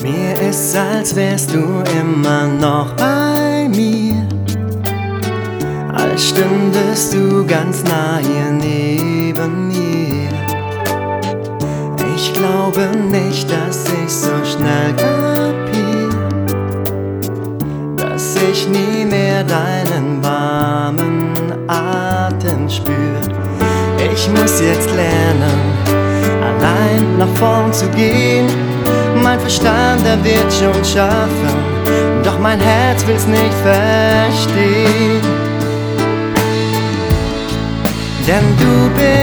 Mir ist, als wärst du immer noch bei mir, als stündest du ganz nah hier neben mir. Ich glaube nicht, dass ich so schnell kapier, dass ich nie mehr deinen warmen Atem spür. Ich muss jetzt lernen, allein nach vorn zu gehen. Mein Verstand, der wird schon schaffen, doch mein Herz will's nicht verstehen. Denn du bist